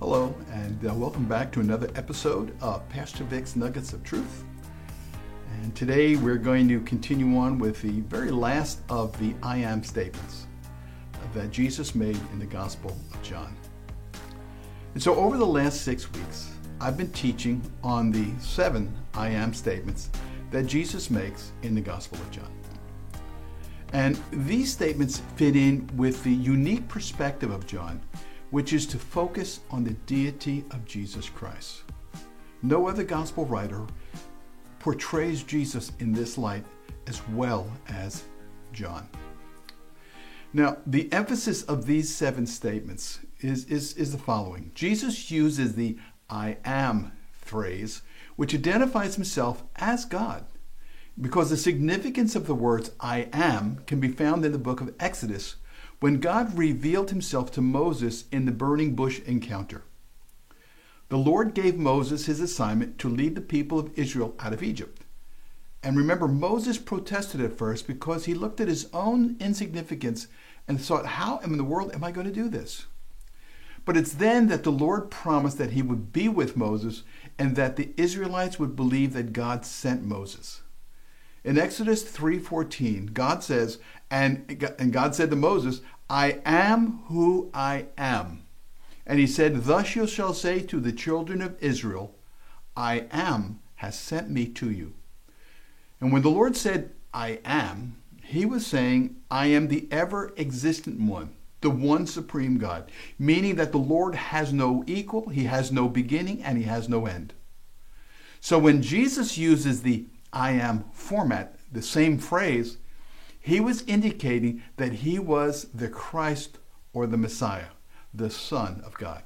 Hello, and welcome back to another episode of Pastor Vic's Nuggets of Truth. And today we're going to continue on with the very last of the I am statements that Jesus made in the Gospel of John. And so over the last 6 weeks, I've been teaching on the 7 I am statements that Jesus makes in the Gospel of John. And these statements fit in with the unique perspective of John, which is to focus on the deity of Jesus Christ. No other gospel writer portrays Jesus in this light as well as John. Now, the emphasis of these 7 statements is the following. Jesus uses the I am phrase, which identifies himself as God, because the significance of the words I am can be found in the book of Exodus, when God revealed himself to Moses in the burning bush encounter. The Lord gave Moses his assignment to lead the people of Israel out of Egypt. And remember, Moses protested at first because he looked at his own insignificance and thought, how in the world am I going to do this? But it's then that the Lord promised that he would be with Moses and that the Israelites would believe that God sent Moses. In Exodus 3:14, God says, and God said to Moses, I am who I am. And he said, thus you shall say to the children of Israel, I am has sent me to you. And when the Lord said, I am, he was saying, I am the ever-existent one, the one supreme God, meaning that the Lord has no equal, he has no beginning, and he has no end. So when Jesus uses the I am format, the same phrase, he was indicating that he was the Christ or the Messiah, the Son of God.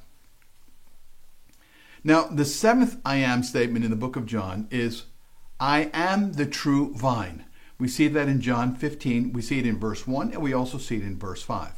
Now, the 7th I am statement in the book of John is, I am the true vine. We see that in John 15, we see it in verse 1, and we also see it in verse 5.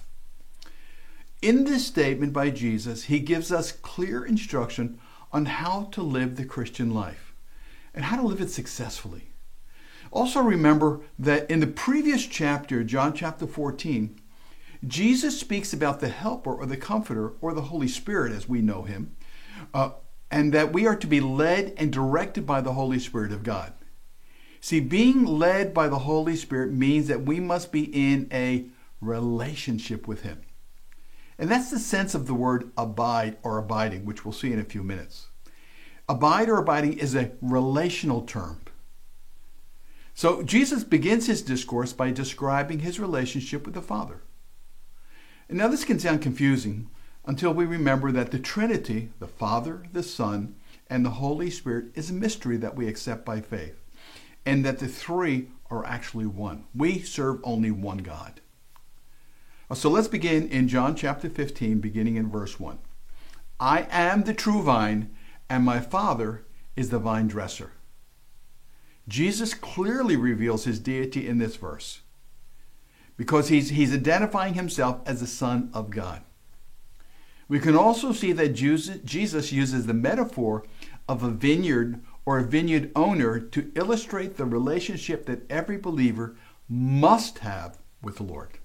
In this statement by Jesus, he gives us clear instruction on how to live the Christian life and how to live it successfully. Also remember that in the previous chapter, John chapter 14, Jesus speaks about the Helper or the Comforter or the Holy Spirit as we know him, and that we are to be led and directed by the Holy Spirit of God. See, being led by the Holy Spirit means that we must be in a relationship with him. And that's the sense of the word abide or abiding, which we'll see in a few minutes. Abide or abiding is a relational term. So Jesus begins his discourse by describing his relationship with the Father. And now this can sound confusing until we remember that the Trinity, the Father, the Son, and the Holy Spirit, is a mystery that we accept by faith, and that the three are actually one. We serve only one God. So let's begin in John chapter 15, beginning in verse 1. I am the true vine, and my Father is the vine dresser. Jesus clearly reveals his deity in this verse because he's identifying himself as the Son of God. We can also see that Jesus uses the metaphor of a vineyard or a vineyard owner to illustrate the relationship that every believer must have with the Lord.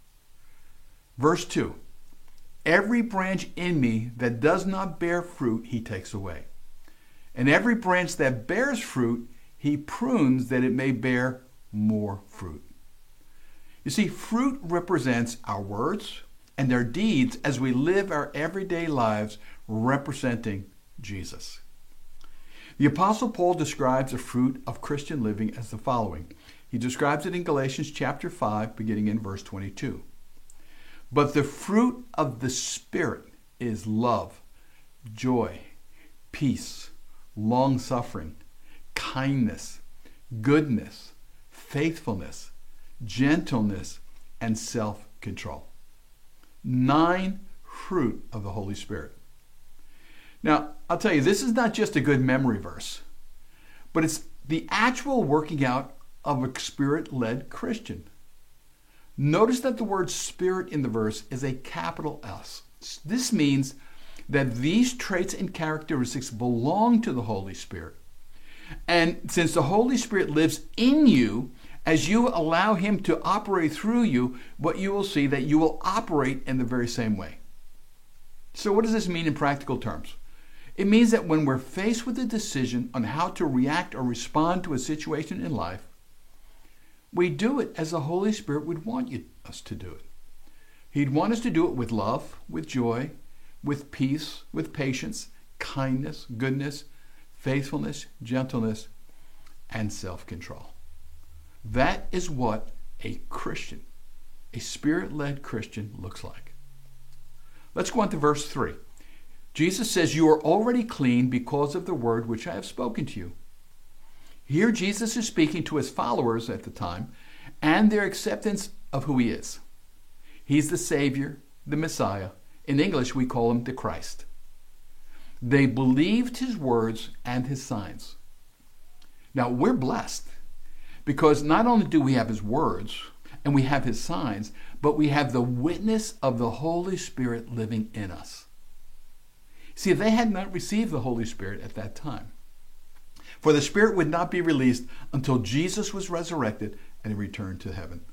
Verse 2, every branch in me that does not bear fruit, he takes away. And every branch that bears fruit, he prunes that it may bear more fruit. You see, fruit represents our words and our deeds as we live our everyday lives representing Jesus. The Apostle Paul describes the fruit of Christian living as the following. He describes it in Galatians chapter 5, beginning in verse 22. But the fruit of the Spirit is love, joy, peace, long-suffering, kindness, goodness, faithfulness, gentleness, and self-control. 9 fruit of the Holy Spirit. Now, I'll tell you, this is not just a good memory verse, but it's the actual working out of a Spirit-led Christian. Notice that the word Spirit in the verse is a capital S. This means that these traits and characteristics belong to the Holy Spirit. And since the Holy Spirit lives in you, as you allow him to operate through you, what you will see that you will operate in the very same way. So what does this mean in practical terms? It means that when we're faced with a decision on how to react or respond to a situation in life, we do it as the Holy Spirit would want us to do it. He'd want us to do it with love, with joy, with peace, with patience, kindness, goodness, faithfulness, gentleness, and self-control. That is what a Christian, a Spirit-led Christian, looks like. Let's go on to verse 3. Jesus says, "You are already clean because of the word which I have spoken to you." Here Jesus is speaking to his followers at the time and their acceptance of who he is. He's the Savior, the Messiah. In English, we call him the Christ. They believed his words and his signs. Now, we're blessed because not only do we have his words and we have his signs, but we have the witness of the Holy Spirit living in us. See, they had not received the Holy Spirit at that time. For the Spirit would not be released until Jesus was resurrected and he returned to heaven.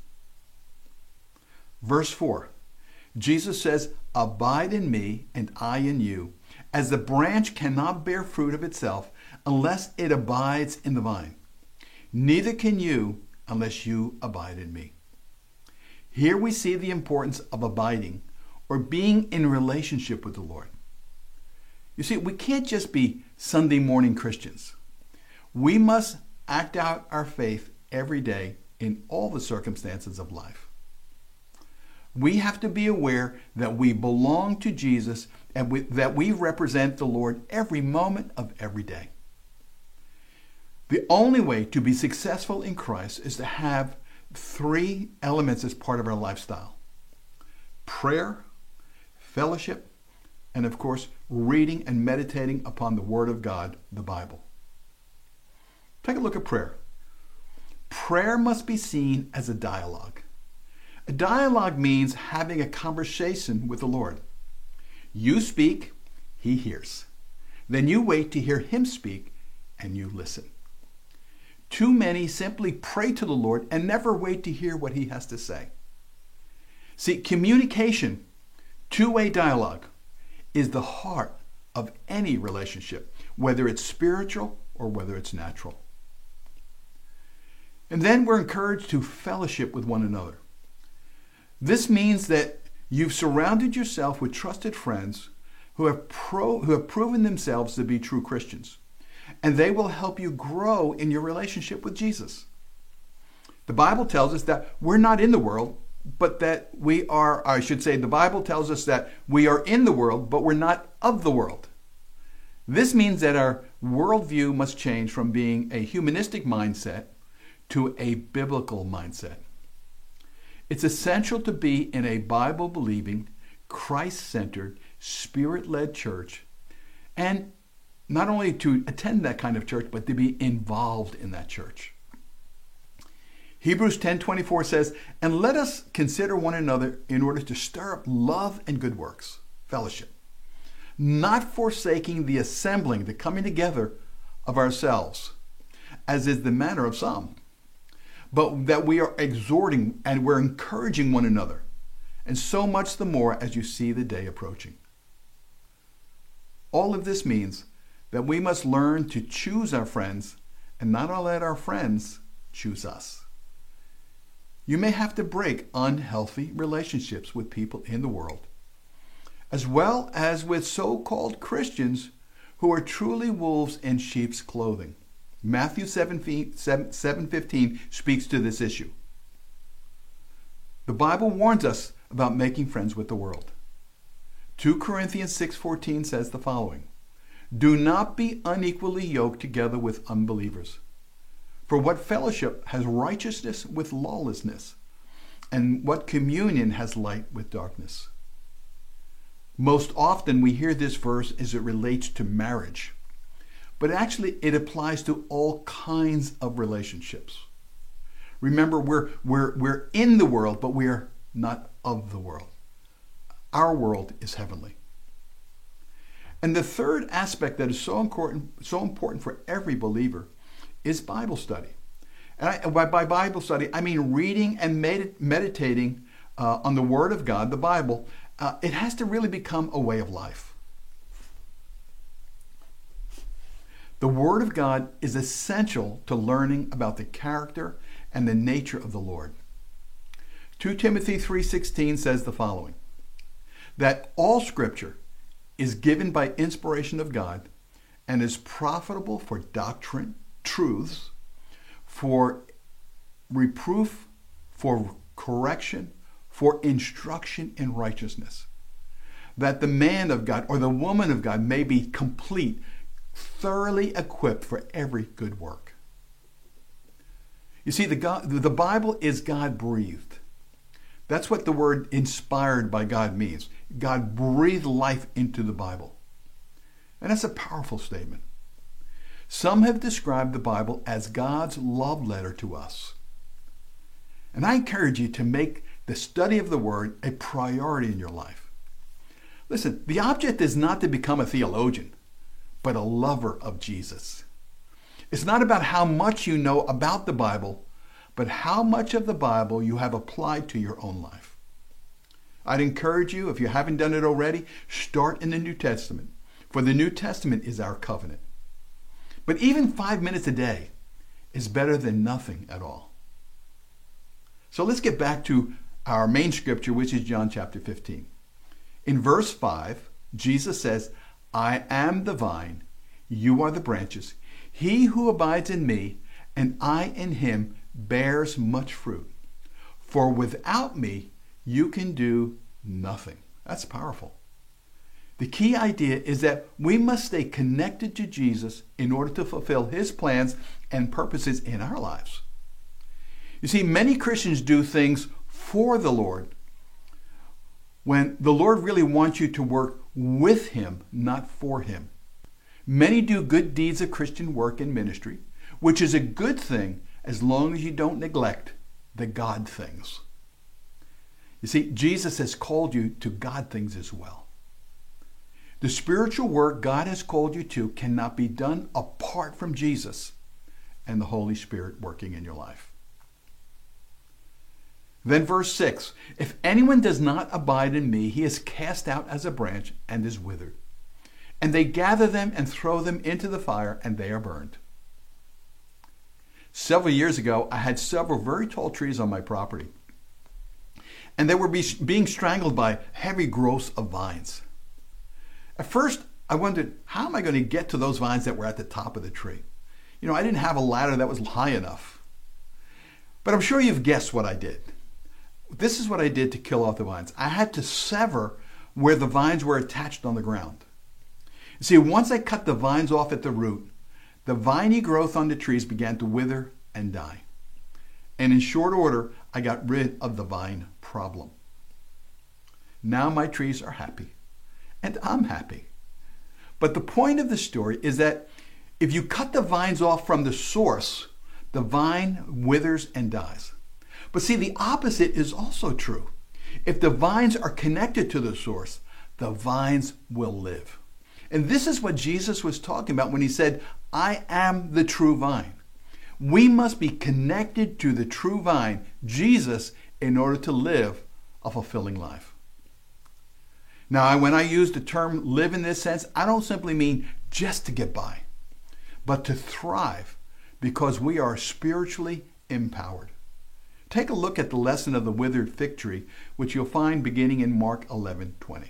Verse 4, Jesus says, "Abide in me and I in you, as the branch cannot bear fruit of itself unless it abides in the vine. Neither can you unless you abide in me." Here we see the importance of abiding or being in relationship with the Lord. You see, we can't just be Sunday morning Christians. We must act out our faith every day in all the circumstances of life. We have to be aware that we belong to Jesus and that we represent the Lord every moment of every day. The only way to be successful in Christ is to have 3 elements as part of our lifestyle: prayer, fellowship, and of course, reading and meditating upon the Word of God, the Bible. Take a look at prayer. Prayer must be seen as a dialogue. A dialogue means having a conversation with the Lord. You speak, he hears. Then you wait to hear him speak, and you listen. Too many simply pray to the Lord and never wait to hear what he has to say. See, communication, two-way dialogue, is the heart of any relationship, whether it's spiritual or whether it's natural. And then we're encouraged to fellowship with one another. This means that you've surrounded yourself with trusted friends who have proven themselves to be true Christians, and they will help you grow in your relationship with Jesus. The Bible tells us that we're not in the world, but that we are, the Bible tells us that we are in the world, but we're not of the world. This means that our worldview must change from being a humanistic mindset to a biblical mindset. It's essential to be in a Bible-believing, Christ-centered, Spirit-led church, and not only to attend that kind of church, but to be involved in that church. Hebrews 10:24 says, "And let us consider one another in order to stir up love and good works," fellowship, "not forsaking the assembling, the coming together of ourselves, as is the manner of some, but that we are exhorting and we're encouraging one another, and so much the more as you see the day approaching." All of this means that we must learn to choose our friends and not let our friends choose us. You may have to break unhealthy relationships with people in the world, as well as with so-called Christians who are truly wolves in sheep's clothing. Matthew 7:15 speaks to this issue. The Bible warns us about making friends with the world. 2 Corinthians 6:14 says the following, "Do not be unequally yoked together with unbelievers. For what fellowship has righteousness with lawlessness? And what communion has light with darkness?" Most often we hear this verse as it relates to marriage, but actually it applies to all kinds of relationships. Remember, we're in the world, but we are not of the world. Our world is heavenly. And the third aspect that is so important for every believer is Bible study. And by Bible study, I mean reading and meditating on the Word of God, the Bible, it has to really become a way of life. The Word of God is essential to learning about the character and the nature of the Lord. 2 Timothy 3:16 says the following, that all Scripture is given by inspiration of God and is profitable for doctrine, truths, for reproof, for correction, for instruction in righteousness, that the man of God or the woman of God may be complete, thoroughly equipped for every good work. You see, the Bible is God-breathed. That's what the word inspired by God means. God breathed life into the Bible. And that's a powerful statement. Some have described the Bible as God's love letter to us. And I encourage you to make the study of the Word a priority in your life. Listen, the object is not to become a theologian, but a lover of Jesus. It's not about how much you know about the Bible, but how much of the Bible you have applied to your own life. I'd encourage you, if you haven't done it already, start in the New Testament, for the New Testament is our covenant. But even 5 minutes a day is better than nothing at all. So let's get back to our main scripture, which is John chapter 15. In verse 5, Jesus says, I am the vine, you are the branches. He who abides in me, and I in him, bears much fruit. For without me, you can do nothing. That's powerful. The key idea is that we must stay connected to Jesus in order to fulfill his plans and purposes in our lives. You see, many Christians do things for the Lord when the Lord really wants you to work with him, not for him. Many do good deeds of Christian work and ministry, which is a good thing as long as you don't neglect the God things. You see, Jesus has called you to God things as well. The spiritual work God has called you to cannot be done apart from Jesus and the Holy Spirit working in your life. Then verse 6, if anyone does not abide in me, he is cast out as a branch and is withered. And they gather them and throw them into the fire, and they are burned. Several years ago, I had several very tall trees on my property. And they were being strangled by heavy growths of vines. At first, I wondered, how am I going to get to those vines that were at the top of the tree? You know, I didn't have a ladder that was high enough. But I'm sure you've guessed what I did. This is what I did to kill off the vines. I had to sever where the vines were attached on the ground. You see, once I cut the vines off at the root, the viney growth on the trees began to wither and die. And in short order, I got rid of the vine problem. Now my trees are happy, and I'm happy. But the point of the story is that if you cut the vines off from the source, the vine withers and dies. But see, the opposite is also true. If the vines are connected to the source, the vines will live. And this is what Jesus was talking about when he said, I am the true vine. We must be connected to the true vine, Jesus, in order to live a fulfilling life. Now, when I use the term live in this sense, I don't simply mean just to get by, but to thrive because we are spiritually empowered. Take a look at the lesson of the withered fig tree, which you'll find beginning in Mark 11:20.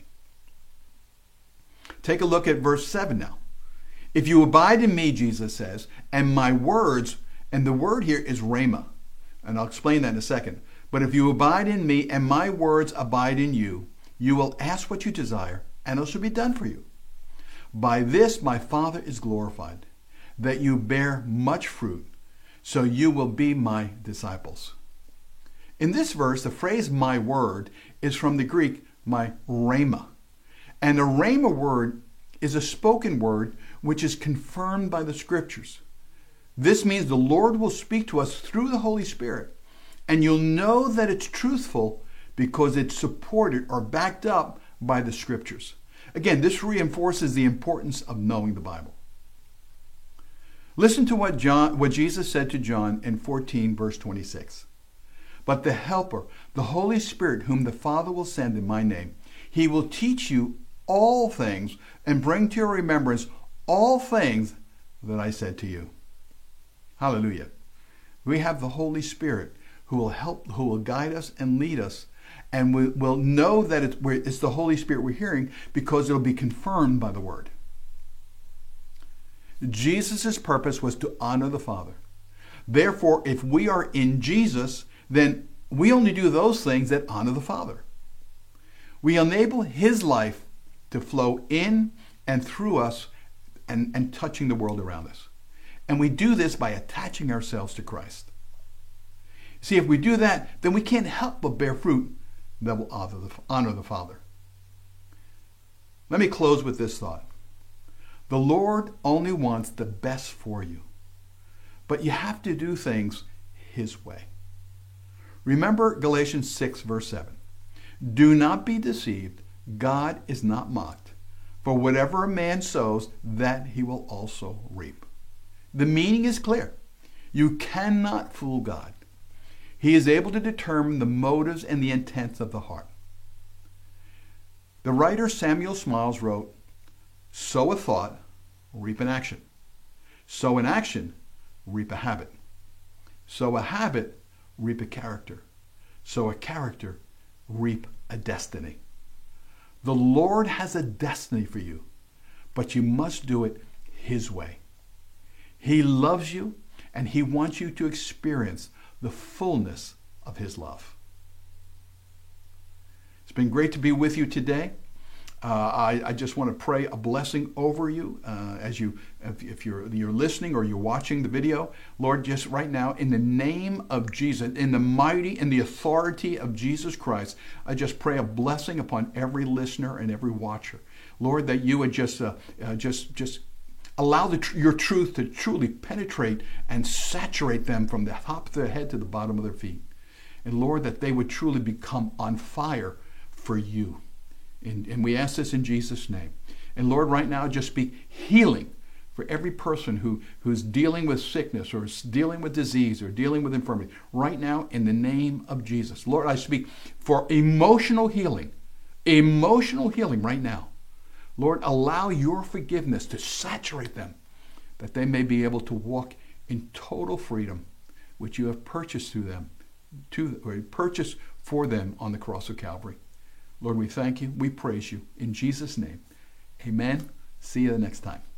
Take a look at verse 7 now. If you abide in me, Jesus says, and my words, and the word here is rhema, and I'll explain that in a second. But if you abide in me and my words abide in you, you will ask what you desire, and it shall be done for you. By this my Father is glorified, that you bear much fruit, so you will be my disciples. In this verse, the phrase my word is from the Greek my rhema. And the rhema word is a spoken word which is confirmed by the scriptures. This means the Lord will speak to us through the Holy Spirit. And you'll know that it's truthful because it's supported or backed up by the scriptures. Again, this reinforces the importance of knowing the Bible. Listen to what Jesus said to John in 14, verse 26. But the Helper, the Holy Spirit, whom the Father will send in my name, He will teach you all things and bring to your remembrance all things that I said to you. Hallelujah. We have the Holy Spirit who will help, who will guide us and lead us. And we will know that it's the Holy Spirit we're hearing because it'll be confirmed by the Word. Jesus' purpose was to honor the Father. Therefore, if we are in Jesus, then we only do those things that honor the Father. We enable His life to flow in and through us and touching the world around us. And we do this by attaching ourselves to Christ. See, if we do that, then we can't help but bear fruit that will honor the Father. Let me close with this thought. The Lord only wants the best for you, but you have to do things His way. Remember Galatians 6, verse 7. Do not be deceived. God is not mocked. For whatever a man sows, that he will also reap. The meaning is clear. You cannot fool God. He is able to determine the motives and the intents of the heart. The writer Samuel Smiles wrote, sow a thought, reap an action. Sow an action, reap a habit. Sow a habit, reap a character. Sow a character, reap a destiny. The Lord has a destiny for you, but you must do it His way. He loves you, and He wants you to experience the fullness of His love. It's been great to be with you today. I just want to pray a blessing over you if you're listening or you're watching the video. Lord, just right now, in the name of Jesus, in the mighty and the authority of Jesus Christ, I just pray a blessing upon every listener and every watcher. Lord, that you would just allow your truth to truly penetrate and saturate them from the top of their head to the bottom of their feet. And Lord, that they would truly become on fire for you. And we ask this in Jesus' name. And Lord, right now, just speak healing for every person who's dealing with sickness or dealing with disease or dealing with infirmity. Right now, in the name of Jesus. Lord, I speak for emotional healing right now. Lord, allow your forgiveness to saturate them, that they may be able to walk in total freedom, which you have purchased through them, purchased for them on the cross of Calvary. Lord, we thank you. We praise you. In Jesus' name, amen. See you the next time.